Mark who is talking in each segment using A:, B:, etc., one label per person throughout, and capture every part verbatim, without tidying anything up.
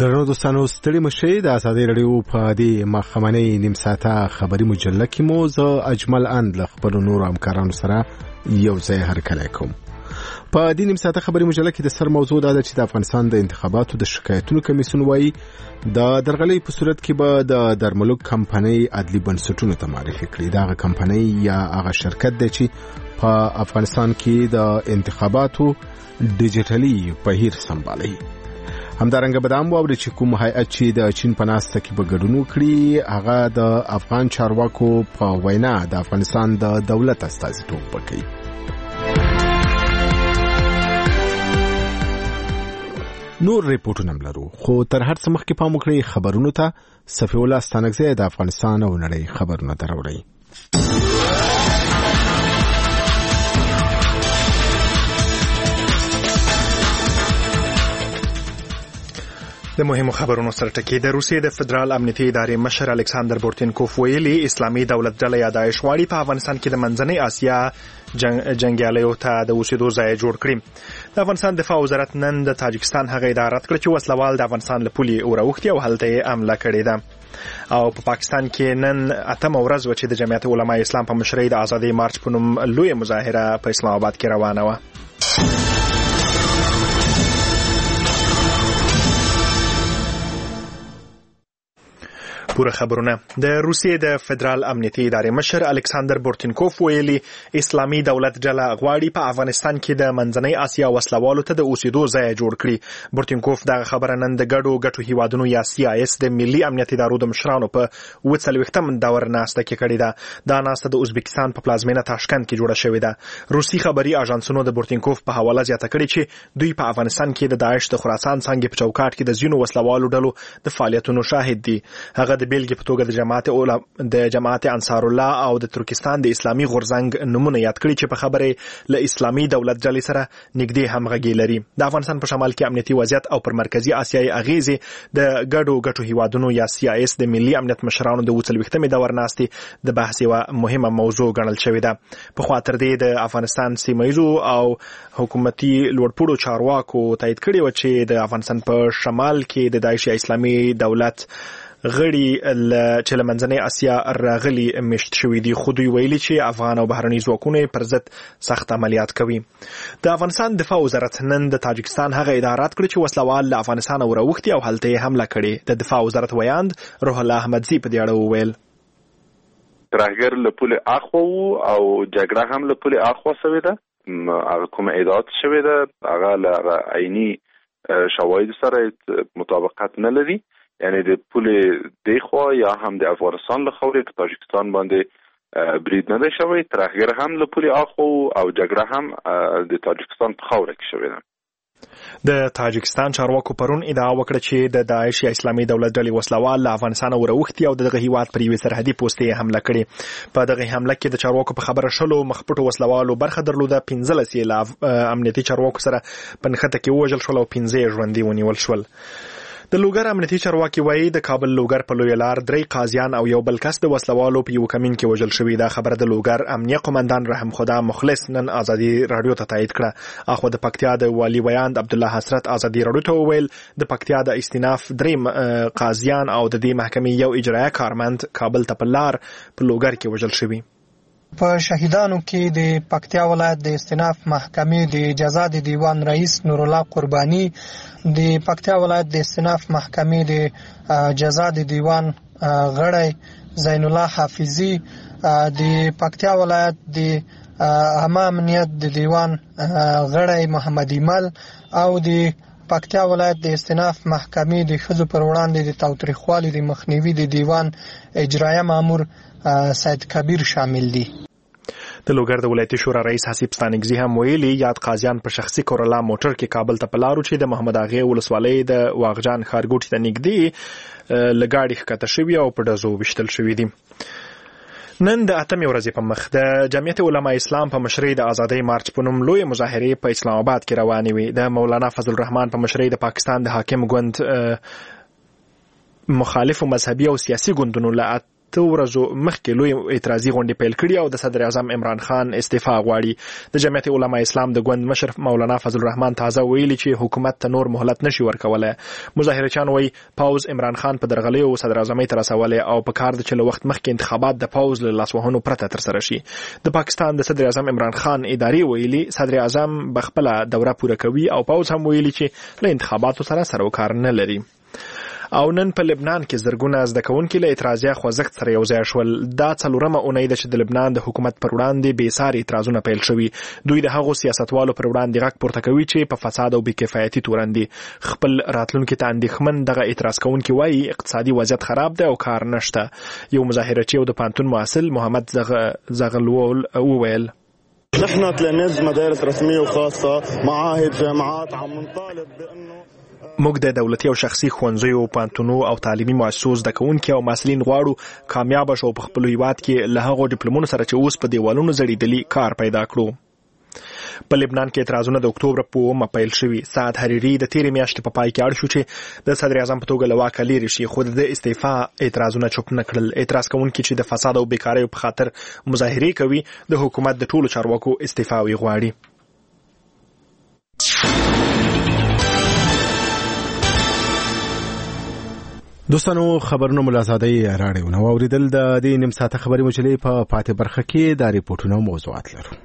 A: درنو دوستانو ستړي مشئ د ازادي رادیو په دې مخمنۍ نیم ساعته خبري مجله کې مو زه اجمل اند له خپل نور همکارانو سره یو ځای هرکلی کوم. په دې نیم ساعته خبري مجله کې د سر موضوع دا ده چې د افغانستان د انتخاباتو د شکایتونو کمیسیون وایي د درغلۍ په صورت کې به د درملوک کمپنۍ عدلي بنسټونو ته معرفي کړي. دغه کمپنۍ یا هغه شرکت دی چې په افغانستان کې د انتخاباتو ډیجیټلي بهیر سمبالوي. همدارنګه بدام واوري چې کوم هیئت چې د چین په ناسته کې به ګډون وکړي هغه د افغان چارواکو په وینا د افغانستان د دولت استازیتوب وکړي. نور ریپورټونه لرو خو تر هر څه مخکې پام وکړئ خبرونو ته. صفی الله ستانکزی د افغانستان او نړۍ خبرونه دروړي.
B: د مهمو خبرونو سره ټکی. د روسیې د فدرال امنیتي ادارې مشر الکساندر بورتینکوف ویلي اسلامي دولت ډله یا داعش غواړي په افغانستان کې د منځنۍ اسیا جنگ جنگیالیو ته د اوسېدو ځای جوړ کړي. د افغانستان دفاع وزارت نن د تاجکستان هغه اداره رد کړه چې وسلوال د افغانستان له پولې اوراوښتي او هلته یې حمله کړې ده. او په پا پاکستان کې نن اتمه ورځ و چې د جمعیت علماء اسلام په مشرۍ د ازادۍ مارچ په نوم لویه مظاهره په اسلام آباد کې روانه وه. پوره خبرونه. د روسیې د فدرال امنیتي ادارې مشر الکساندر بورتینکوف ویلي اسلامي دولت ډله غواړي په افغانستان کې د منځنۍ اسیا وسلوالو ته د اوسېدو ځای جوړ کړي. بورتینکوف دغه خبره نن د ګډو ګټو هیوادونو یا سی آی اس د ملي امنیت ادارو د مشرانو په اوه څلوېښتم دور ناسته کې کړې ده. دا ناسته د ازبکستان په پلازمینه تاشکند کې جوړه شوې ده. روسي خبري اژانسونو د بورتینکوف په حواله زیاته کړې چې دوی په افغانستان کې د داعش د خراسان څنګه په چوکاټ کې د ځینو وسلوالو ډلو د فعالیتونو شاهد دي. هغه د بیلګې په توګه د جماعت د جماعت انصار الله او د ترکستان د اسلامي غورځنګ نمونه یاد کړي چې په خبره له اسلامي دولت ډلې سره نږدې همغږي لري. د افغانستان په شمال کې امنیتي وضعیت او پر مرکزی اسیاي اغیزې د ګډو ګټو هیوادونو یا سی آی اس د ملي امنیت مشرانو د اوه څلوېښتمې دور ناستې د بحث یوه مهمه موضوع ګڼل شوې ده. په خوا تر دې د افغانستان سیمه‌ییزو او حکومتي لوړپوړو چارواکو تایید کړي و چې د افغانستان په شمال کې د داعش اسلامي دولت غړي چې له منځنۍ اسیا راغلي مشت شوي دي، خو دوی ویلي چې افغان او بهرني ځواکونه پر ضد سخت عملیات کوي. د افغانستان دفاع وزارت نن د تاجکستان هغه ادارات کړ چې وسلوال له افغانستان اوراوښتي او هلته یې حمله کړې. د دفاع وزارت ویاند روح الله احمدزي په دې اړه وویل
C: ترهګر له پولې اخوا او جګړه هم له پولې اخوا شوې ده. هغه کومه ادعات شوې ده هغه له عیني شواهد سره مطابقت نه لري، یعنی د پولې دی خوا یا هم د افغانستان له خاورې په تاجکستان باندې برید نه دی شوی. ترهګر هم له پولې اخوا او جګړه هم د تاجکستان په خاوره کې شوې ده.
B: د تاجکستان چارواکو پرون ادعا وکړه چې د داعش اسلامي دولت ډلې وسلوال له افغانستان اوراوښتي او دغه هیواد پر یوې سرحدي پوستې حمله کړې. په دغه حمله کې د چارواکو په خبره شلو مخپټو وسلوالو برخه درلوده. پنځلس یې له امنیتي چارواکو سره په نښته کې ووژل شول او پنځه یې ژوندي ونیول شول. د لوګر امنیتي چارواکي وایي د کابل لوګر په لوی لار درې قاضیان او یو بل کس د وسلوالو په یو کمین کې وژل شوی. دا خبره د لوګر امنیه قومندان رحم خدا مخلص نن ازادي رادیو ته تایید کړه. اخو د پکتیا د والی ویاند عبد الله حسرت ازادي رادیو ته وویل د پکتیا د استیناف درې قاضیان او د دې محکمې یو اجرایه کارمند کابل ته په لار په لوګر کې وژل شوی.
D: په شهیدانو کې د پکتیا ولایت د استیناف محکمې د جزا د دیوان رئیس نور الله قربانی، د پکتیا ولایت د استیناف محکمې د جزا د دیوان غړی زین الله حافظی، د پکتیا ولایت د عامه امنیت د دیوان غړی محمد ایمل او د پکتیا ولایت د استیناف محکمې د ښځو پر وړاندې د تاوتریخوالي د مخنیوي د دیوان اجرایه مامور سید کبیر شامل دي.
B: د لوګر د ولایتي شورا رئیس حسیب ستانکزي هم ویلي یاد قاضیان په شخصي کورولا موټر کې کابل ته پلارو چې د محمد اغه ولسوالۍ د واغجان خارګوټي ته نږدې لګاډي ښکته شوی او په ډزو وشتل شوی دي. نن د اتمې ورځې په مخ د جمعیت علماء اسلام په مشرۍ د ازادۍ مارچ په نوم لوی مظاهرې په اسلام آباد کې روانې وي. د مولانا فضل الرحمن په مشرۍ د پاکستان د حاکم ګوند مخالف مذهبي او سیاسي ګوندونو له اته ورځو مخکې لوی اعتراضي غونډې پیل کړې او د صدر اعظم عمران خان استعفا غواړي. د جمعیت علما اسلام د ګوند مشر مولانا فضل الرحمن تازه ویلي چې حکومت ته نور مهلت نشي ورکولای. مظاهرچیان وایي پاوز عمران خان په درغلۍ او صدر اعظمۍ ته رسولی او په کار د چې له وخت مخکې انتخابات د پاوز له لاسوهنو پرته ترسره شي. د پاکستان د صدر اعظم عمران خان ادارې ویلي صدر اعظم بخپله دوره پوره کوي او پاوز هم ویلي چې له انتخاباتو سره سر و کار نه لري. او نن په لبنان کې زرګونه زده کوونکي له اعتراضي خوځښت سره یو ځای شول. دا څلورمه اونۍ ده چې د لبنان د حکومت پر وړاندې بې ساري اعتراضونه پیل شوي. دوی د هغو سیاستوالو پر وړاندې غږ پورته کوي چې په فساد او بې کفایتي تورن دي. خپل راتلونکي ته اندېښمن دغه اعتراض کوونکي وایي اقتصادي وضعیت خراب دی او کار نشته. یو مظاهرچی او د پانتون محصل محمد زغلول وویل
E: نحن تلاميذ مدارس رسمية وخاصة معاهد جامعات عم نطالب بأنه
B: موږ د دولتي او شخصي ښوونځیو پانتونو او تعلیمي مؤسسو زده کوونکي او محصلین غواړو کامیاب شو په خپل هیواد کې له هغو ډیپلومونو سره چې اوس په دیوالونو زړېدلي کار پیدا کړو. په لبنان کې اعتراضونه د اکتوبر په اوومه پیل شوي. سعد حریري د تېرې میاشتې په پای کې اړ شو چې د صدر اعظم په توګه له واکه لیرې شي، خو د استعفا اعتراضونه چوپ نه کړل. اعتراض کوونکي چې د فساد او بیکارۍ په خاطر مظاهرې کوي د حکومت د ټولو چارواکو استعفا غواړي.
A: دوستانو خبرونه ملازادي راډیو نو اوریدل د دې نیم ساعته خبري مجلې په پاتې برخه کې د ریپورتونو موضوعات لرو.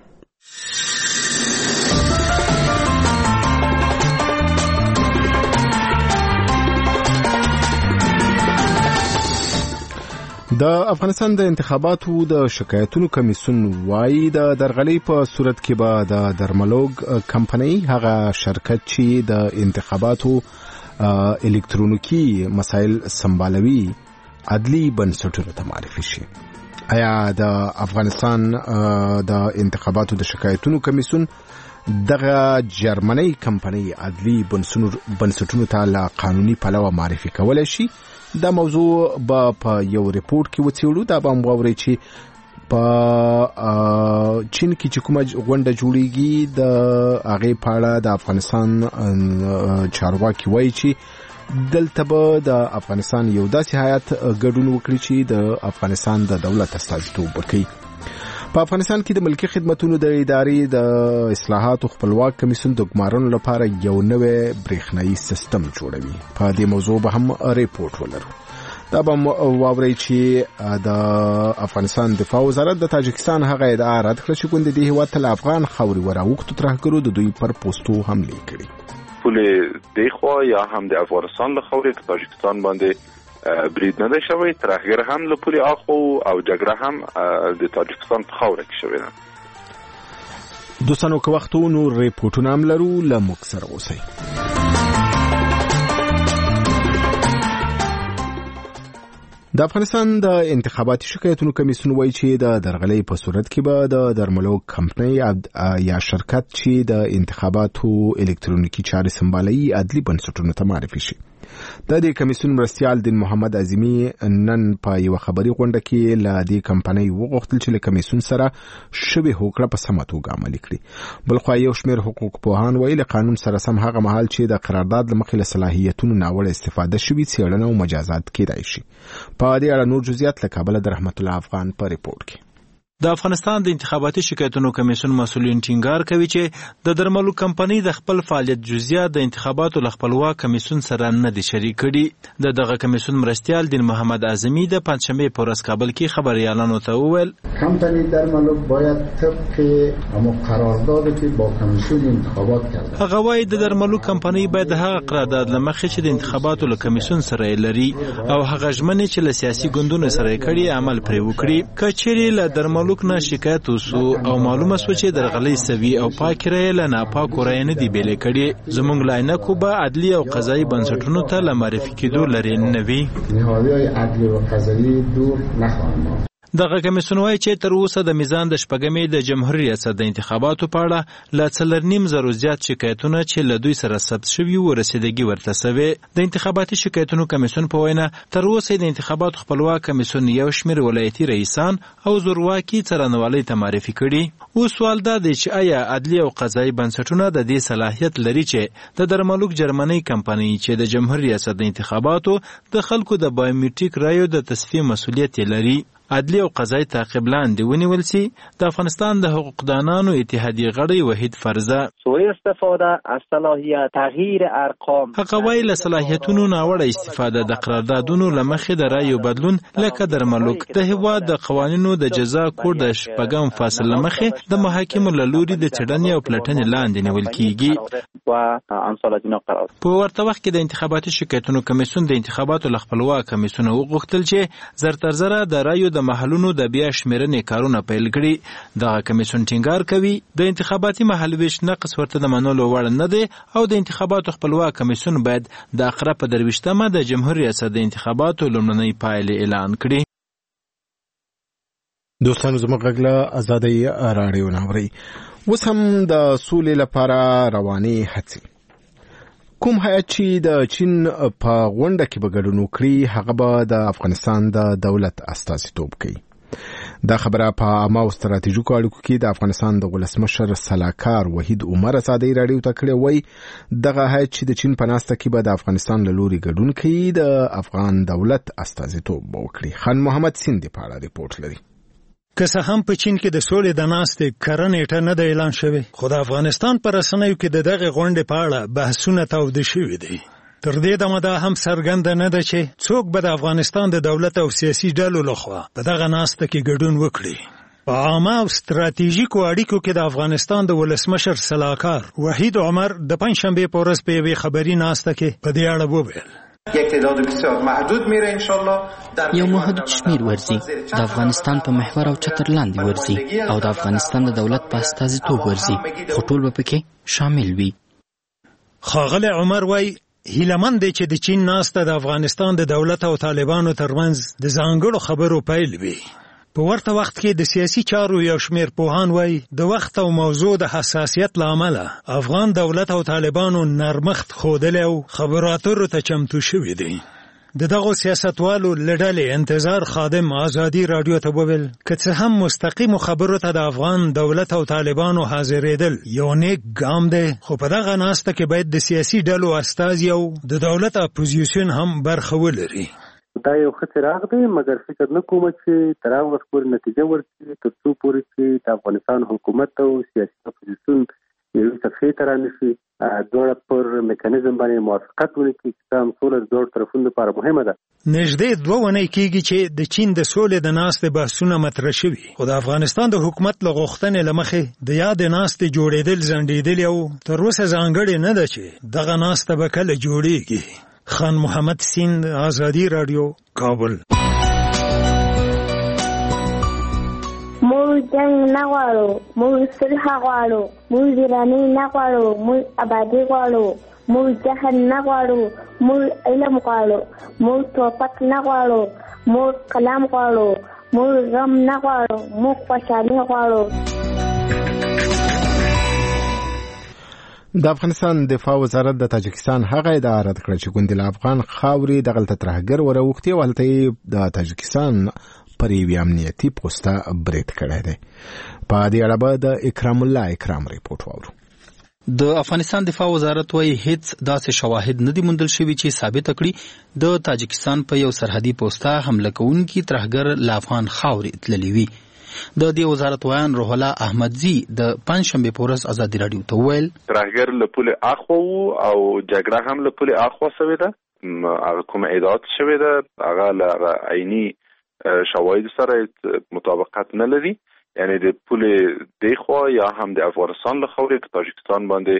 A: د افغانستان د انتخاباتو د شکایتونو کمیسیون وايي د درغلۍ په صورت کې به د درملوګ کمپنۍ هغه شرکت چې د انتخاباتو الکترونیکی مسایل سمبالوي عدلی بنسټونو ته معرفي شي. آیا د افغانستان د انتخاباتو د شکایتونو کمیسیون دغه جرمنی کمپنۍ عدلی بنسټونو ته له قانوني پلوه معرفي کولای شي؟ دا موضوع به په یو ریپورت کې وڅېړو. دا به هم واورئ چې په چین کې چې کومه غونډه جوړیږي د هغې په اړه د افغانستان چارواکي وایي چې دلته به د افغانستان یو داسې هیات ګډون وکړي چې د افغانستان د دولت استازیتوب وکړي. په افغانستان کې د ملکي خدمتونو د ادارې د اصلاحاتو خپلواک کمیسیون د ګمارنو لپاره یو نوی برېښنایي سیستم جوړوي. په دې موضوع به هم ریپورت ولرو. دا به واورئ چې د افغانستان دفاع وزارت د تاجکستان هغه ادعا رد کړه چې ګوند د هیواد ته افغان خاورې وراوښتو ترهګرو د دوی پر پوسټو حملې کړې.
C: پولې دیخوا یا هم د افغانستان له خاورې په تاجکستان باندې برید نه دی شوی. ترهګر هم له پولې اخوا او جګړه هم د تاجکستان په خاوره کې شوې ده.
A: دوستانو که وخت و نور ریپورټونه هم لرو له موږ سره اوسئ. د افغانستان د انتخاباتي شکایتونو کمیسیون وایي چې د درغلۍ په صورت کې به د درملو کمپنۍ یا شرکت چې د انتخاباتو الکترونیکی چارې سمبالوي عدلي بنسټونو ته معرفي شي. د دې کمیسیون مرستیال دین محمد اعظمي نن په یو خبري غونډه کې له دې کمپنۍ وغوښتل چې له کمیسیون سره شبه هوکړه په سمه توګه عملي کړي. بلخو یو شمېر حقوق پوهان وایي له قانون سره سم هغه مهال چې د قرارداد له مخې له صلاحیتونو ناوړه استفاده شوي څېړنه او مجازات کېدای شي. په دې اړه نور جزئیات له کابل د رحمت الله افغان په ریپورت کې.
F: د افغانستان د انتخاباتي شکایتونو کمیسیون مسؤلین ټینګار کوي چې د درملو کمپنۍ د خپل فعالیت جزئیات د انتخاباتو له خپلواک کمیسیون سره نه دي شریک کړي. د دغه کمیسیون مرستیال دین محمد اعظمي د پنځشنبه په ورځ کابل کې خبريالانو ته وویل
G: کمپنی درملو باید طبق همو قراردادی که با کمیسیون انتخابات کرده.
F: هغه وايي د درملو کمپنۍ باید هغه قرارداد لمخې چې د انتخاباتو له کمیسیون سره لري او هغه ژمنې چې له سیاسي ګوندونو سره کړي عمل پرې وکړي. کچېرې له درملو نه شکایت وسو او معلومه سو چې درغلۍ سوي او پاک رای له ناپاک رای نه دی بیل کړي. زمونږ لاینکو به عدلی او قضایي بنسټونو ته له معرفي کېدو لري نه وي.
G: نهادهای عدلی و قضایي دور نخواهند.
F: دغه کمیسیون وايي چې تر اوسه د میزان د شپږمې د جمهوریت ریاست د انتخاباتو په اړه له څلور نیم زرو زیات شکایتونه چې له دوی سره ثبت شوي وو رسیدګي ورته سوې. د انتخاباتي شکایتونو کمیسیون په وینا تر اوسه د انتخاباتو خپلواک کمیسیون یو شمېر ولایتي رئیسان او زورواکي څارنوالۍ ته معرفي کړي. اوس سوال دا دی چې آیا عدلي او قضایي بنسټونه د دې صلاحیت لري چې د درملوک جرمنۍ کمپنۍ چې د جمهوریت ریاست د انتخاباتو د خلکو د بایومیټریک رایو د تصفیه مسؤلیت لري. عدلی او قضایي تعقیب لاندې ونیول سي. د افغانستان د حقوقدانانو اتحادیې غړی وحید فرزه
H: سوء استفاده از صلاحیت تغییر ارقام
F: هغه وایي له صلاحیتونو ناوړه استفاده د قراردادونو له مخې د رایو بدلون لکه درملوک د هیواد د قوانینو د جزا کوډ د شپږم فصل له مخې د محاکمو له لوري د څېړنې او پلټنې لاندې نیول کیږي. په ورته وخت کې د انتخاباتي شکایتونو کمیسیون د انتخاباتو له خپلواک کمیسیون وغوښتل چې زر تر زره د رایو د محلونو د بیا شمیرنې کارونه پیل کړي. دغه کمیسیون ټینګار کوي د انتخاباتي محل ویش نقص ورته د منلو وړ نه دی او د انتخاباتو خپلواک کمیسیون باید د اقرا په درویشتمه د جمهوریت ریاست د انتخاباتو لومړنۍ پایلې اعلان کړي.
A: دوستانو زموږ غږ له ازادۍ راډیو نه اورئ. اوس هم د سولې لپاره روانې هڅې. کوم هیات چې د چین په غونډه کې به ګډون وکړي هغه به د افغانستان د دولت استازیتوب کوي. دا خبره په عامه او ستراتیژیکو اړیکو کې د افغانستان د ولسمشر سلاکار وحید عمر ازادۍ راډیو ته کړی. وایي دغه هیات چې د چین په ناسته کې به د افغانستان له لوري ګډون کوي د افغان دولت استازیتوب به وکړي. خان محمد سیندي په اړه ریپورت لري.
I: که څه هم په چین کې د سولې د ناستې کره نیټه نه ده اعلان شوې، خو د افغانستان په رسنیو کې د دغې غونډې په اړه بحثونه تاوده شوي دي. تر دې دمه دا هم څرګنده نه ده چې څوک به د افغانستان د دولت او سیاسي ډلو لخوا په دغه ناسته کې ګډون وکړي. په عامه او ستراتیژیکو اړیکو کې د افغانستان د ولسمشر سلاکار وحید عمر د پنجشنبې په ورځ په یوې خبري ناسته کې په دې اړه وویل
J: یک تعداد بسیار محدود میره انشالله
K: یو محدود شمیر ورزي د افغانستان په محور او چتر لاندې ورزي او د افغانستان د دولت په استازیتوب ورزي، خو ټول به پکې شامل وي.
I: ښاغلی عمر وایي هیلهمند دی چې د چین ناسته د افغانستان د دولت او طالبانو ترمنځ د ځانګړو خبرو پیل وي. په ورته وخت کې د سیاسي چارو یو شمیر پوهان وایي د وخت او موضوع د حساسیت له امله افغان دولت او طالبانو نرمښت ښودلی او خبرو اترو ته چمتو شوي دي. د دغو سیاستوالو له ډلې انتظار خادم ازادي راډیو ته وویل که څه هم مستقیمو خبرو ته د افغان دولت او طالبانو حاضرېدل یو نیک ګام دی، خو په دغه ناسته کې باید د سیاسي ډلو استازي او د دولت اپوزیسیون هم برخه ولري.
L: دا یو ښه څراغ دی، مګر فکر نه کوم چې تر هغه وخت پورې نتیجه ورکړي تر څو پورې چې د افغانستان حکومت او سیاسي اپوزیسیون یوې صفحې ته رانشي، دواړه پر میکانیزم باندې موافقت ونکړي چې هم سوله د دواړو طرفونو لپاره مهمه ده.
I: نږدې دوه اونۍ کېږي چې د چین د سولې د ناستې بحثونه مطرح شوي، خو د افغانستان د حکومت له غوښتنې له مخې د یادې ناستې جوړېدل ځنډېدلي او تر اوسه ځانګړې نه ده چې دغه ناسته به کله جوړېږي. خان محمد سیند، آزادی رادیو، کابل.
M: موږ جنگ نه غواړو، موږ صلح غواړو، موږ ویراني نه غواړو، موږ آبادي غواړو، موږ جهل نه غواړو، موږ علم غواړو، موږ توپک نه غواړو، موږ کلام غواړو، موږ غم نه غواړو، موږ خوشحالي غواړو.
A: د افغانستان دفاع وزارت د تاجکستان هغه ادعا رد کړه چې ګوندل افغان خاورې دغلته ترهګر وروختي او هلته د تاجکستان پر یوې امنیتي پوسټه برید کړی دی. په دې اړه به د اکرام الله اکرام ریپورت واورو.
K: د افغانستان دفاع وزارت وايي هیڅ داسې شواهد نه دي موندل شوي چې ثابت کړي د تاجکستان په یو سرحدي پوسټه حمله کوونکي ترهګر له افغان خاورې تللی وي. د دې وزارت ویان روح الله احمدزي د پنجشنبې په ورځ ازادي راډیو ته وویل
C: ترهګر له پولې اخوا او جګړه هم له پولې اخوا شوې ده، هغه کومه ادعات شوې ده هغه له عیني شواهد سره مطابقت نه لري، یعنی د پولې دی خوا یا هم د افغانستان له خاورې په تاجکستان باندې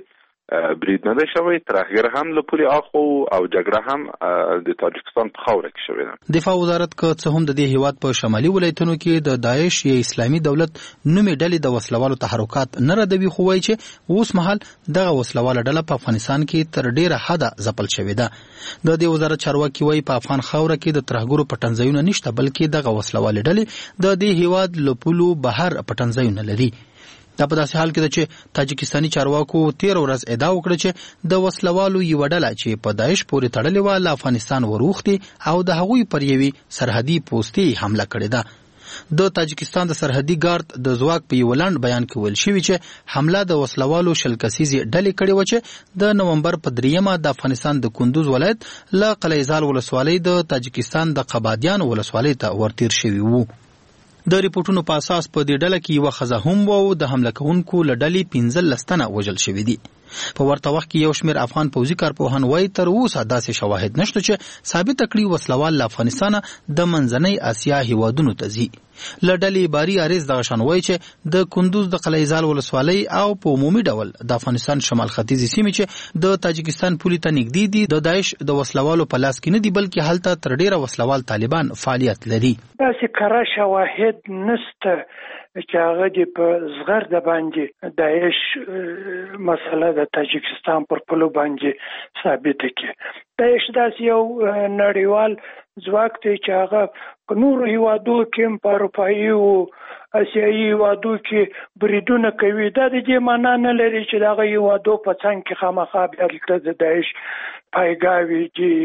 C: برید نه شوی. ترهګر هم له پولې اخو او جګړه هم د تاجکستان په خاوره کې شوې ده.
K: دفاع وزارت که څه هم د دې هیواد په شمالي ولایتونو کې د داعش یا اسلامي دولت نومي ډلې د وسلوالو تحرکات نه ردوي، خو وایي چې اوس مهال دغه وسلواله ډله په افغانستان کې تر ډیره حده ځپل شوې ده. د دې وزارت چارواکي وایي په افغان خاوره کې د ترهګرو پټنځایونه نشته، بلکې دغه وسلواله ډلې د دې هیواد له پولو بهر پټنځایونه لري. دا په داسې حال کې ده چې تاجکستاني چارواکو تیر ورځ ادعا وکړه چې د وسلوالو یوه ډله چې په داعش پورې تړلې وه له افغانستان وروختې او د هغوی پر یوې سرحدي پوستې حمله کړې ده. د تاجکستان د سرحدي ګارد د ځواک په یو لنډ بیان کې ویل شوي چې حمله د وسلوالو شل کسیزې ډلې کړې وه چې د نومبر په دریمه د افغانستان د کندوز ولایت له قلعهزال ولسوالۍ د تاجکستان د قبادیان ولسوالۍ ته ورتیر شوي وو. د ریپورتونو په اساس په دې ډله کې یوه ښځه هم وه او د حمله کوونکو له ډلې پنځلس تنه وژل شوي دي. په ورته وخت کې یو شمېر افغان پوځي کارپوهان وایي تر اوسه داسې شواهد نشته چې ثابته کړي وسلوال له افغانستانه د منځنۍ اسیا هیوادونو ته ځي. له ډلې باري اریز دغه شان وایي چې د کندوز د قلعهزال ولسوالۍ او په عمومي ډول د افغانستان شمال ختیځې سیمې چې د تاجکستان پولې ته نږدې دي د داعش د وسلوالو په لاس کې نه دي، بلکې هلته تر ډیره وسلوال طالبان فعالیت لري.
N: داسې کره شواهد نشته چې هغه د په زغرده باندې داعش مسله د تاجکستان پر پولو باندې ثابته کړي. داعش داسې یو نړیوال ځواک دی چې هغه په نورو هیوادو کې په اروپایي او اسیایي هیوادو کې بریدونه کوي. دا د دې معنا نه لري چې دغه هیوادو په څنګ کې خامخا بیا د داعش پایګاوي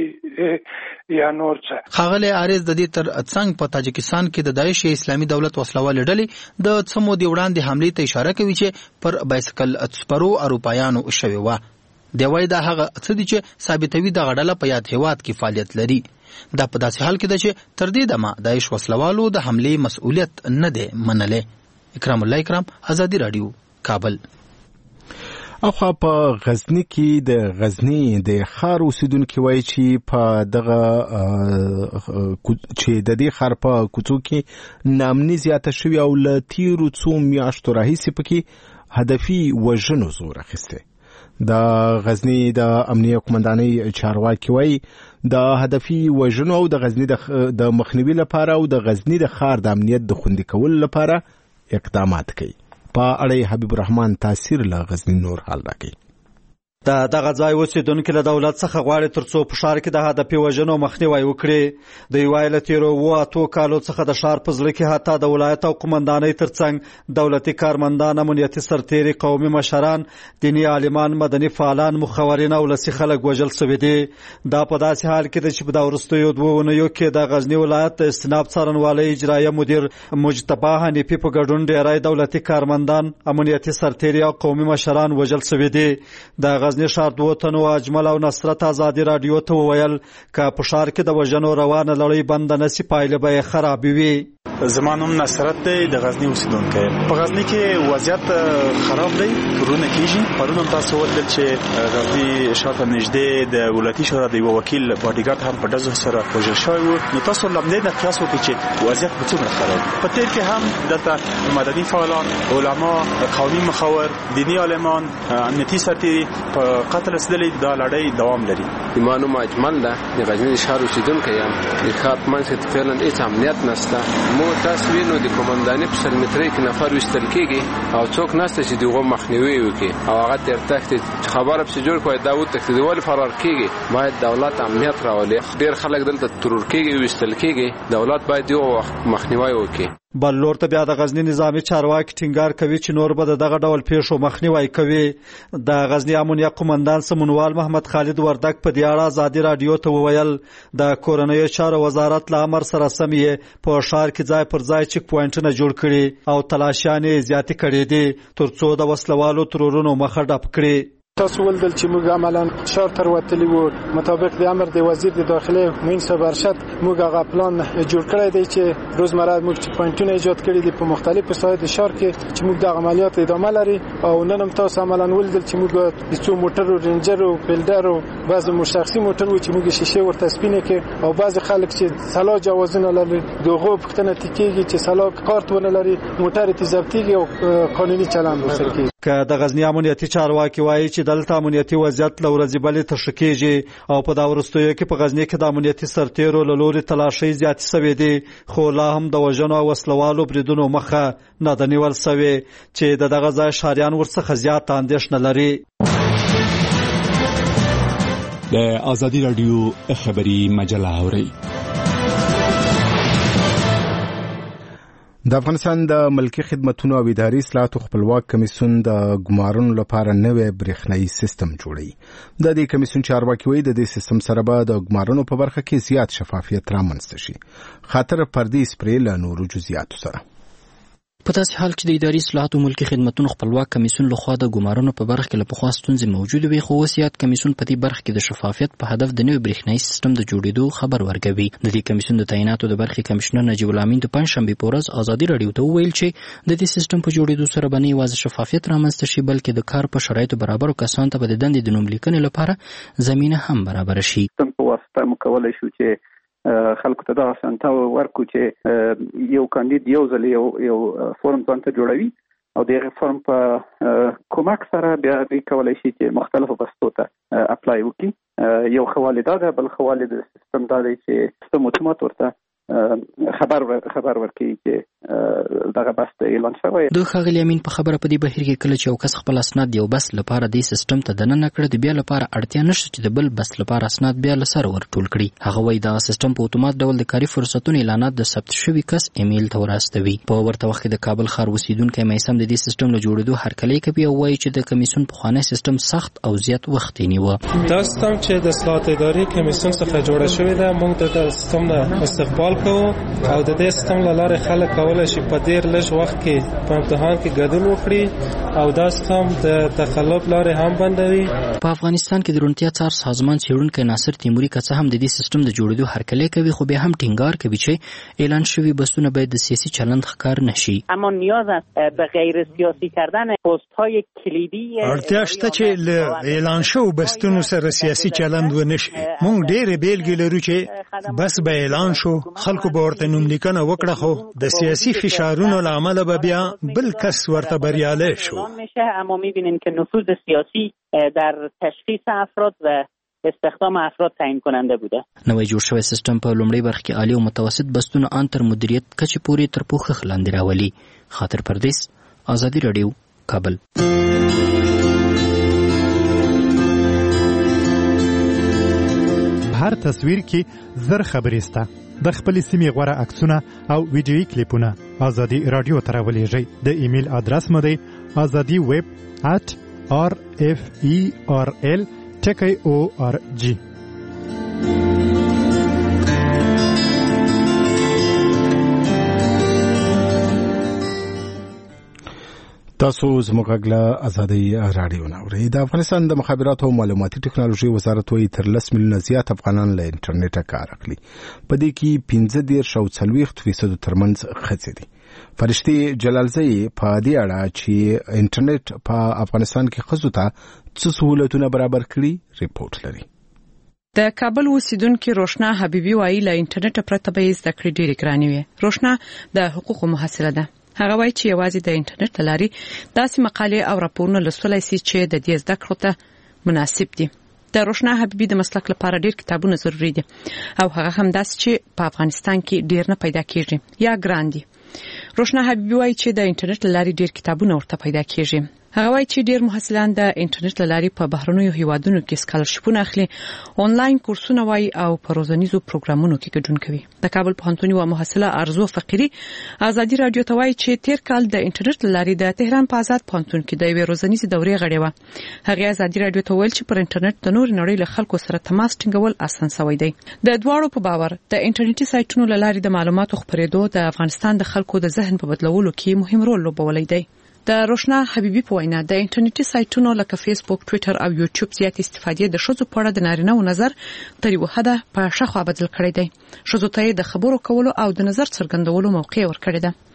N: دي یا نور څه.
K: ښاغلی عارض د دې تر څنګ په تاجکستان کې د داعش یا اسلامي دولت وسلوالې ډلې د څه مودې وړاندې حملې ته اشاره کوي چې پر بایسکل سپرو اروپایانو شوې وه. دی وایي دا هغه څه دي چې ثابتوي دغه ډله په یاد هیواد کې فعالیت لري. دا په داسې حال کې ده چې تر دې دمه داعش وسلوالو د حملې مسؤلیت نه دی منلی. اکرام الله اکرام، ازادي راډیو، کابل.
A: اخوا په غزنی کې د غزنی د ښار اوسیدونکي وایي چې په دغه چې د دې ښار په کوڅو کې ناامني زیاته شوې او له تیرو څو میاشتو راهیسې پکې هدفي وژنو زور اخیستی. د غزنی د امنیه قومندانۍ چارواکي وایي د هدفي وژنو او د غزنی د مخنیوي لپاره او د غزنی د ښار د امنیت د خوندي کولو لپاره اقدامات کوي. په اړه حبیب الرحمن تاثیر له غزنی نور حال راکړي.
O: د دغه ځای اوسیدونکي له دولت څخه غواړي ترڅو په ښار کې د هدفي وژنو مخنیوی وکړي. دوی وایي له تېرو اووه اتو کالو څخه د ښار په زړه کې حتی د ولایت او قومندانۍ ترڅنګ دولتي کارمندان، امنیتي سرتېري، قومي مشران، دیني عالمان، مدني فعالان، مخورین او ولسي خلک وژل سوي دي. دا په داسې حال کې ده چې په دا وروستیو دوو اونیو کې د غزني ولایت د استناب څارنوالۍ اجرایه مدیر مجتبی حنیفي په ګډون ډیری دولتي کارمندان، امنیتي سرتېري او قومي مشران وژل سوي دي. د غزنی ښار دوه تنو اجمل او نصرت ازادي راډیو ته وویل که په ښار کې د وژنو روانه لړۍ بنده نه سي پایله به یې خرابې وي.
P: زما نوم نصرت دی، د غزنی اوسیدونکی. په غزنی کې وضعیت خراب دی، تورونه کیږي. پرون هم تاسو ولیدل چې غزنی شاته نږدې د ولایتي شورا د یوه وکیل باډیګارډ هم په ډزو سره وژل شوی و. نو تاسو له همدې نه قیاس وکړئ چې وضعیت به څومره خراب دی. په تېر کې هم دلته مدني فعالان، علما، قومي مخور، دیني عالمان، امنیتي سرتېري په قتل رسېدلي. دا لړۍ دوام لري.
Q: زما نوم اجمل ده، د غزنی ښار اوسیدونکی یم. د ښار په منځ کې فعلا هېڅ امنیت نشته. مو تاسو وینو د قومندانۍ په سل مترۍ کې نفر ویستل کېږي او څوک نشته چې د هغو مخنیوی وکړي او هغه تېر تښتي چې خبره پسې جوړ کړي دا وتښتېدي. ولې فرار کېږي؟ باید دولت امنیت راولي. ډېر خلک دلته ترور کېږي، ویستل کېږي. دولت باید د هغو مخنیوی وکړي.
O: بل لور ته بیا د غزنی نظامی چارواکي ټینګار کوي چې نور به د دغه ډول پیښو مخنیوی کوي. د غزنی امنیه قومندان سمونوال محمد خالد وردک په دې اړه ازادي راډیو ته وویل د کورنیو چارو وزارت له امر سره سم یې په ښار کې ځای پر ځای چک پوینټونه جوړ کړي او تلاشیانې زیاتې کړې دي ترڅو د وسلوالو ترورونو مخه ډپ کړي.
R: تاسو ولدل چې موږ عملاً ښار تر وتلی وو مطابق د امر د وزیر د داخله معین صاحب ارشد موږ هغه پلان جوړ کړی دی چې روزمره موږ چې پوینټونه ایجاد کړي دي په مختلفو ساحو د ښار کې چې موږ د عملیات ادامه لري او نن هم تاسو عملاً ولیدل چې موږ د څو موټرو رینجر او بلډر او بعض شخصي موټر و چې موږ شیشه ورته سپینه کې او بعض خلک چې سلا جوازونه لري دغه پښتنه تکیږي چې سلا کارت ونه لري موټر ته ضبطيږي او قانوني چلند وسره کوي.
O: که د غزنی امنیتي چارواکي وایي چې دلته امنیتي وضعیت له ورځې بلې تشکیږي او په دا وروستیو کې په غزنی کې د امنیتي سرتیرو له لوري تلاشۍ زیاتې شوې دي، خو لا هم د وژنو او وسلوالو بریدونو مخه نه ده نیول شوې چې د دغه ځای ښاریان ورڅخه زیاته اندېښنه لري.
S: د ازادي رادیو خبري مجله اوري.
A: د افغانستان د ملکی خدمتونو او اداري اصلاحاتو خپلواک کمیسیون د ګمارنو لپاره نوې برېښنايي سیستم جوړوي. د دې کمیسیون چارواکي وایي د دې سیستم سره به د ګمارنو په برخه کې زیات شفافیت رامنځته شي، خاطر فردي سپری له نورو جزئیاتو سره.
T: په داسې حال چې د اداري اصلاحاتو ملکی خدمتونو خپلواک کمیسیون لخوا د ګمارنو په برخه کې له پخوا ستونزې موجوده وي، خو اوس یاد کمیسیون په دې برخه کې د شفافیت په هدف د نوي برېښنايي سیستم د جوړېدو خبر ورکوي. د دې کمیسیون د تعیناتو د برخې کمشنر نجیب الامین د پنځشنبې په ورځ ازادي رادیو ته وویل چې د دې سیستم په جوړېدو سره به نه یوازې شفافیت رامنځته شي بلکې د کار په شرایطو برابرو کسانو ته به د دندې د نوم لیکنې لپاره زمینه هم برابره شي.
U: په واسطه مو کولی شو چې خلکو ته دا اسانتیا ورکو چې یو کاندید یو ځل یو یو فورم ځان ته جوړوي او دغه فورم په کومک سره بیا دوی کولی شي چې مختلفو بستو ته اپلای وکړي. یو خواله دا ده، بل خواله د سیستم دا دی چې سیستم اتومات ورته خبر خبر ورکړي چې دغه بست اعلان شوی.
T: د ښاغلي امین په خبره په دې بهیر کې کله چې یو کس خپل اسناد یو بس لپاره د سیستم ته دننه کړ، د بیا لپاره اړتیا نشته چې د بل بس لپاره اسناد بیا له سره ورټول کړي. هغه وایي دا سیستم په اتومات ډول د کاري فرصتونو اعلانات د ثبت شوي کس ایمیل ته ورستوي. په ورته وخت کې د کابل ښار اوسیدونکي میثم د دې سیستم له جوړېدو هرکلی کوي او وایي چې د کمیسیون پخوانی سیستم سخت او زیات وخت یې نیوه.
V: دا سیستم چې د اصلاحات اداري کمیسیون څخه جوړه شوې ده، موږ د دې سیستم نه استقبال کوو او د دې سیستم له لارې خلک کولی شي په ډېر لږ وخت کې په امتحان کې ګډون وکړي او دا سیستم د تقلب لارې هم بندوي.
T: په افغانستان کې د روڼتیا څار سازمان څېړونکی ناصر تیموري که څه هم د دې سیستم د جوړېدو هرکلی کوي، خو بیا هم ټینګار کوي چې اعلان شوي بسونه باید د سیاسي چلند ښکار نشي.
H: اما نیاز است به غیر سیاسی کردن پست‌های کلیدی
I: اړتیا شته چې له اعلان شوو بستونو سره سیاسي چلند ونشي. موږ ډېرې بیلګې لرو چې بس به اعلان شو، خلکو به ورته نوم لیکنه وکړه، خو د سیاسي فشارونو له امله به بیا بل کس ورته بریالی شو.
H: اما می‌بینیم که نفوذ سیاسی در تشخیص افراد و استخدام افراد تعیین کننده بوده.
T: نوې جوړ شوی سیستم په لومړۍ برخه کې عالی او متوسط بستونو ان تر مدیریت کچې پورې تر پوښښ لاندې راولي. خاطر پردیس، ازادي رادیو، کابل.
W: هر تصویر کې زر خبرې سته. د خپل سیمې غوړه عکسونه او ویډیویي کلیپونه ازادي رادیو ته راولېږئ. د ایمیل ادرس مو دی ازادي ویب at r f e r l ټکی او ار جی.
A: تاسو زموږ غږ له ازادي رادیو نه اورئ. د افغانستان د مخابراتو او معلوماتي ټکنالوژي وزارت وایي تر لس میلیونه زیات افغانان له انټرنیټه کار اخلي. په دې کې پنځه دېرش او څلوېښت فیصدو ترمنځ ښځې دي. فرشتي جلالزی په دې اړه چې انټرنیټ په افغانستان کې ښځو ته څه سهولتونه برابر کړي ریپورت لري.
X: د کابل اوسیدونکو روشنا حبیبي وایي له انټرنیټ پرته به زده کړې ډېرې ګرانې وي. روشنا د حقوقو محصله ده. هغه وایي چې یوازې د انټرنیټ لاري داسې مقالې او راپورونه لوستلای شي چې د دې زده کړو ته مناسب دي. د روشنا حبیبي د مسلک لپاره ډېر کتابونه ضروري دي او هغه هم داسې چې په افغانستان کې ډېر نه پیدا کیږي یا ګران دي. روشنا حبیبي وایي چې د انټرنیټ لاري ډېر کتابونه ورته پیدا کیږي. هغه وایي چې ډېر محصلان د انټرنیټ لاري په بهرنیو هیوادونو کې سکالرشپونه اخلي، آنلاین کورسونه وایي او په روزنیزو پروګرامونو کې ګډون کوي. د کابل پوهنتون یوه محصله ارزو فقيري ازادي رادیو ته وایي چې تیر کال د انټرنیټ لاري د تهران په آزاد پوهنتون کې د یوې روزنیزې دورې غړې و. هغه ازادي رادیو ته ویل چې پر انټرنیټ د نور نړۍ له خلکو سره تماس ټینګول آسان شوی دی. د دواړو په باور د انټرنیټي سایټونو لاري د معلوماتو خپرېدو د افغانستان د خلکو د ذهن په بدلولو کې مهم رول لوبولی دی. د روشنا حبیبي په وینا د انټرنیټي سایټونو لکه فیسبوک، ټوئیټر او یوټیوب زیات استفادې د ښځو په اړه د نارینه‌و نظر تر یوه حده په ښه خوا بدل کړی دی. ښځو ته د خبرو کولو او د نظر څرګندولو موقع ورکړې ده.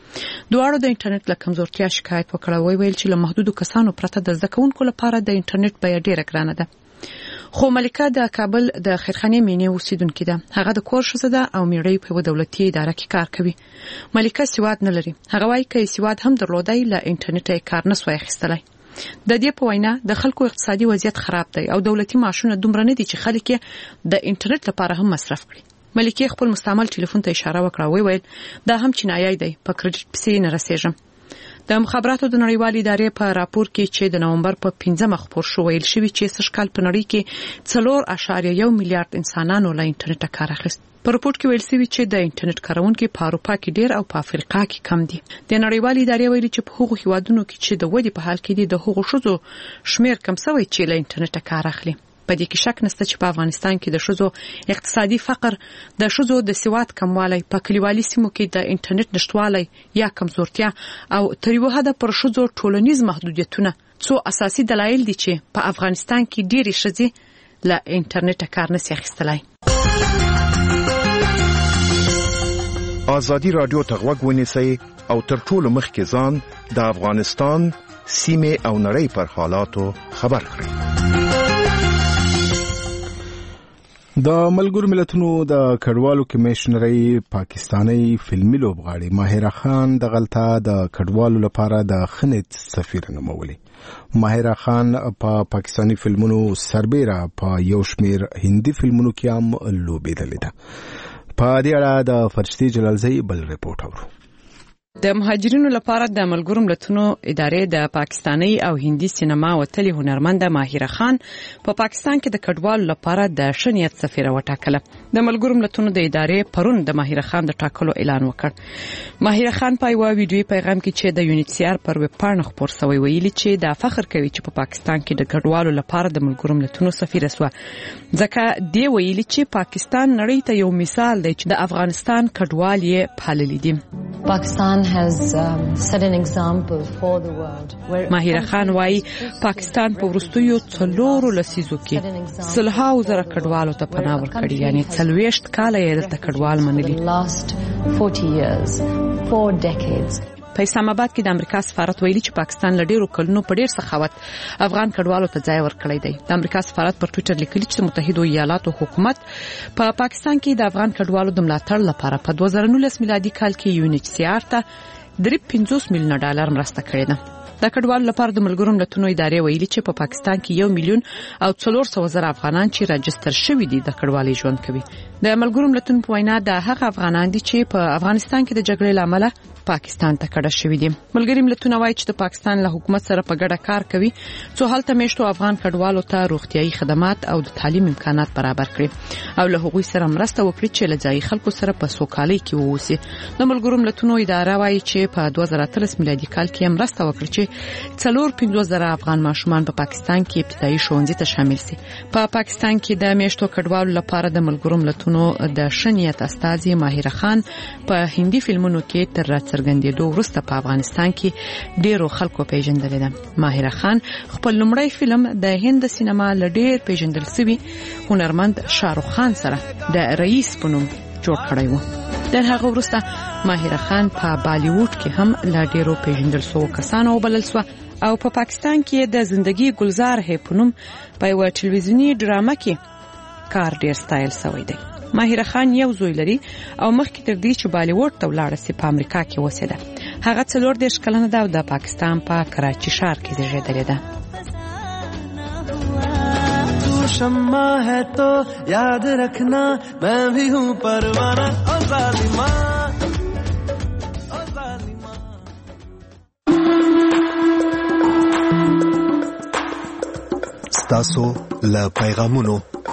X: دواړو د انټرنیټ له کمزورتیا شکایت وکړ او ویل چې له محدودو کسانو پرته د زده کوونکو لپاره د انټرنیټ بیه ډیره ګرانه ده. خو ملکه د کابل د خیرخانې مینې اوسیدونکې ده. هغه د کور ښځه ده او میړی په یوه دولتي اداره کې کار کوي. ملکه سواد نه لري. هغه وایي که سواد هم درلودای له انټرنیټ کار نه سوای اخیستلای. د دې په وینا د خلکو اقتصادي وضعیت خراب دی او دولتي معاشونه دومره نه دي چې خلک د انټرنیټ لپاره هم مصرف کړي. ملکه خپل مستعمل ټلیفون ته اشاره وکړه او ویل دا هم چینایي دی، په کریډټ پسې نه رسېږم. د مخابراتو د نړیوالې ادارې په راپور کې چې د نومبر په پنځمه خپور شو ویل شوی چې سږ کال په نړۍ کې څلور اعشاریه یو میلیارډ انسانانو له انټرنیټ کار اخیست. په راپور کې ویل شوی چې د انټرنیټ کارونکو په اروپا کې ډیر او په افریقا کې کم دي. د نړیوالې ادارې ویلي چې په هغو هیوادونو کې چې د ودې په حال کې دي د هغو ښځو شمیر کم شوی چې له انټرنیټ کار اخلي. په دې کې شک نشته چې په افغانستان کې د ښځو اقتصادي فقر، د ښځو د سواد کموالی، په کلیوالي سیمو کې د انټرنیټ نشټوالی یا کمزورتیا او تر یوه حده پر ښځو ټولنیز محدودیتونه څو اساسي دلایل دي چې په افغانستان کې ډېرې ښځې له انټرنیټ کار نشي اخیستلای.
B: ازادي رادیو ته غوږ ونیسئ او تر ټولو مخکې ځان د افغانستان سیمې او نړۍ پر حالاتو خبر کړئ.
A: د ملګرو ملتونو د کډوالو کمیشنرۍ پاکستانی فلمي لوبغاړي ماهره خان د غلطه د کډوالو لپاره د خنت سفیر نومولې. ماهره خان په پاکستانی فلمونو سربېره په یو شمیر هندي فلمونو کې هم لوبېدلې ده. په دې اړه د فرشتي جلالزئی بل ریپورت اورو.
X: د مهاجرینو لپاره د ملګرو ملتونو ادارې د پاکستانی او هندي سینما وتلي هنرمند ماهره خان په پا پاکستان کې د کډوالو لپاره د شنیت سفیر وټاکله. د ملګرو ملتونو د ادارې پرون د ماهره خان د ټاکلو اعلان وکړ. ماهره خان په یو ویډیو پیغام کې چې د یونیسیار پر ویب پاڼه خپور شوی ویلي چې د فخر کوي چې په پا پاکستان کې د کډوالو لپاره د ملګرو ملتونو سفیر سو، ځکه دی ویلي چې پاکستان نړۍ ته یو مثال دی چې د افغانستان کډوال یې پاللي دي.
D: پاکستان has um, set an example for the world.
X: ماهره خان وايي پاکستان په ورستیو څلورو لسیزو کې سلهاو زره کډوالو ته پناه ورکړي، یعنی څلوېښت کاله یې دلته کډوال منلي.
D: last forty years, four decades.
X: په اسلام آباد کې د امریکا سفارت ویلي چې پاکستان له ډیرو کلونو په ډیر سخاوت افغان کډوالو ته ځای ورکړی دی. د امریکا سفارت پر ټوئیټر لیکلي چې متحده ایالاتو حکومت په پا پاکستان کې د افغان کډوالو د ملاتړ لپاره په دوه زره نولس میلادي کال کې یو ان ایچ سی آر ته درې پنځوس میلیونه ډالر مرسته کړې ده. د کډوالو لپاره د ملګرو ملتونو ادارې ویلي چې په پا پاکستان کې یو میلیون او څلور سوه زره افغانان چې راجستر شوي دي د کډوالۍ ژوند کوي. د ملګرو ملتونو په وینا د هغه افغانان دي چې په افغانستان کې د جګړې له امله پاکستان ته کډه شوي دي. ملګري ملتونه وایي چې د پاکستان له حکومت سره په ګډه کار کوي څو هلته میشتو افغان کډوالو ته روغتیايي خدمات او د تعلیم امکانات برابر کړي او له هغوی سره مرسته وکړي چې له ځایي خلکو سره په سوکالۍ کې واوسي. د ملګرو ملتونو اداره وایي چې په دوه زره اتلس میلادي کال کې مرسته وکړي چې څلور پنځوس زره افغان ماشومان په پاکستان کې ابتدایي ښوونځي ته شامل شي. په پاکستان کې د میشتو کډوالو لپاره د ملګرو ملتونو د شنیت استازي ماهره خان په هندي فلمونو کې تر راڅرګندېدو وروسته په افغانستان کې ډیرو خلکو پیژندلې ده. ماهره خان خپل لومړی فلم د هند سینما له ډیر پیژندل شوی هنرمند شاهرخ خان سره د رئیس په نوم جوړ کړی و. در هغه وروسته ماهره خان په بالیووډ کې هم له ډیرو پیژندل شوو کسانو وبلل شوه او په پا پاکستان کې د زندگی گلزار هي په نوم په یو ټلویزیونی ډرامه کې کار ډیر ستایل شوی دی. ماهره خان یو زوی لري او مخکې تر دې چې بالیووډ ته ولاړه سي په امریکا کې اوسېده. هغه څلور دېرش کلنه ده او د پاکستان په پا کراچي ښار کې زیږېدلې ده.
E: शम्मा है तो याद रखना मैं भी हूँ परवाना ओ जालिमा ओ जालिमा.
B: ستاسو له پیغامونو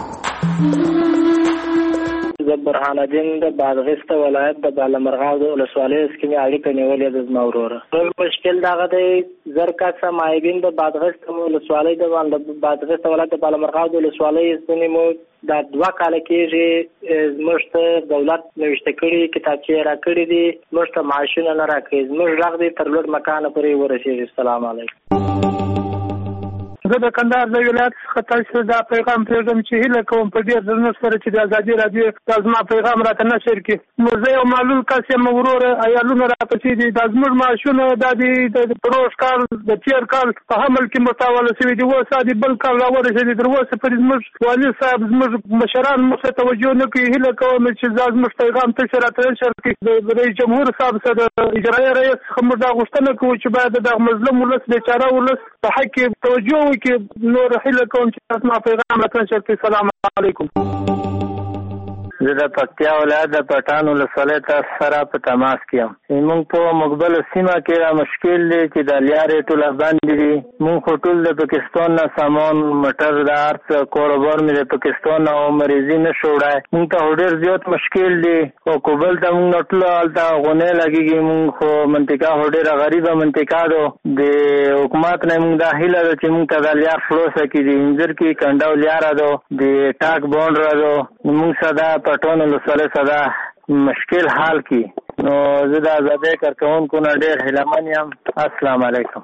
G: د برهان الدین د بادغیس ولایت د بالامرغاو د ولسوالۍ سکمې اړیکه نیولې د زما وروره. نو مشکل دغه دی زر کسه مایبین د بادغیس ولسوالۍ د بادغیس ولایت د بالامرغاو د ولسوالۍ سکمې مو دا دوه کاله کېږي زموږ ته دولت نوشته کړي کتابچې راکړي دي، زموږ ته معاشونه نه راکړي، زموږ غږ دی تر لوړ مکانه پورې ورسېږي. السلام علیکم.
F: زه د کندهار د ولایت څخه تاسو دا پیغام پرېږدم چې هیله کوم په ډېر درنښت سره چې د ازادي راډیو دا زما پیغام راته نشر کړي. نو زه یو معلول کس یم وروره، عیالونه راپسې دي، دا زموږ معاشونه دا د پروژ کال د تېر کال په حمل کې متاوله شوي دي، اوس د بل کال راورسېدي. تر اوسه پورې زموږ والي صاحب زموږ مشران موږ ته توجه نه کوي. هیله کوم چې دا زموږ پیغام تاسو راته نشر کړي. د رئیس جمهور صاحب سره د اجرایي رئیس څخه موږ دا غوښتنه کوو چې باید د مظلوم ولس بیچاره ولس په حق کې توجه وکړي. نور هیله کوم چې تاسو ما پیغام راته نشر کړي. السلام علیکم. زه د پکتیا ولایت د پټان ولسوالۍ تاسو سره په تماس کې یم. موږ په مقبله سیمه کې را مشکل دی چې د لیارې ټوله بندې دي. موږ خو ټول د پاکستان نه سامان موټر د هر څه کاروبار مې د پاکستان نه مریضي نه شو وړی. موږ ته ډېر زیات مشکل دی او کوبل ته موږ نه ټوله هلته غونې لګېږي. موږ خو منطقه خو ډېره غریبه منطقه ده. د حکومت نه موږ دا هیله ده چې موږ ته دا لیار خلاصه کړي. د انځر کې کنډو لیاره ده، د ټاک بونډره ده. موږ سره پټون ولسوالۍ سره مشکل حال کی. نو زه د آزادۍ کارکوونکو نه ډېر هیلهمن یم. السلام علیکم.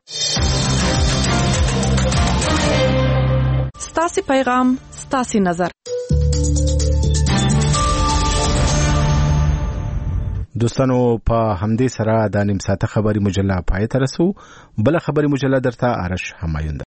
J: ستاسو پیغام ستاسو نظر.
A: دوستانو په همدې سره د نیم ساعته خبري مجله پای ته رسو. بل خبري مجله درته آرش همایون